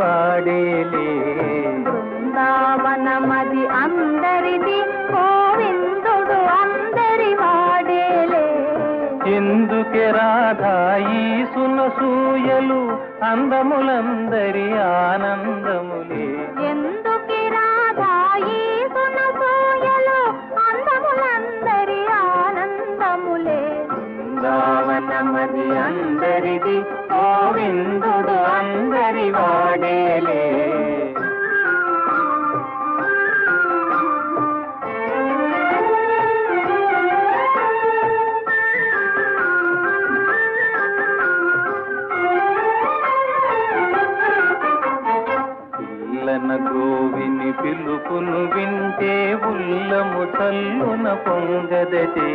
వాడేలే. బృందావనమది అందరిది, గోవిందుడు అందరి వాడేలే. ఎందుకే రాధా ఈ సునసూయలు, అందములందరి ఆనందములే. ఎందుకి రాధా ఈ సునసూయలు, అందములందరి ఆనందములే. బృందావనమది అందరిది, గోవిందుడు అందరి వాడేలే. గోవిని పిలుపును వింటే ఉల్లము చల్లున పొంగదటే.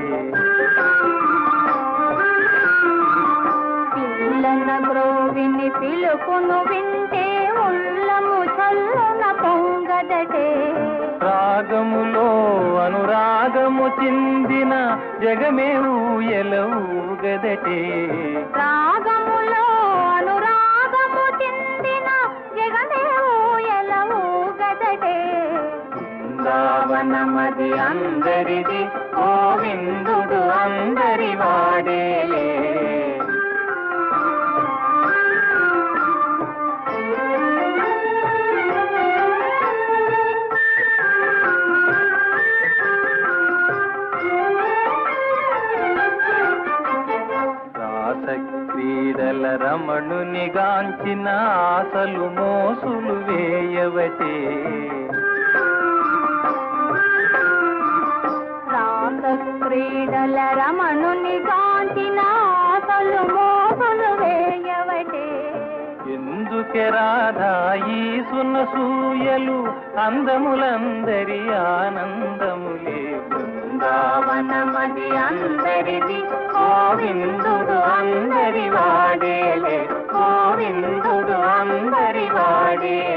పిల్లన గ్రోవిని పిలుపును వింటే ఉల్లము చల్లున పొంగదటే. రాగములో అనురాగము చిందిన జగమే ఊయల ఊగదటే. రాగములో అనురాగము చిందిన జగమే ఊయల ఊగదటే. బృందావనమది అందరిది, గోవిందుడు అందరి వాడేలే. క్రీడల రమణుని గాంచిన ఆశలు మోసులు వేయవటే. రాస క్రీడల రమణుని గాంచిన ఆశలు మోసులు వేయవటే. ఎందుకే రాధా ఈ సునసూయలు, అందములందరి ఆనందములే. బృందావనమది అందరిది, గోవిందుడు అందరి వాడేలే. గోవిందుడు అందరి వాడే.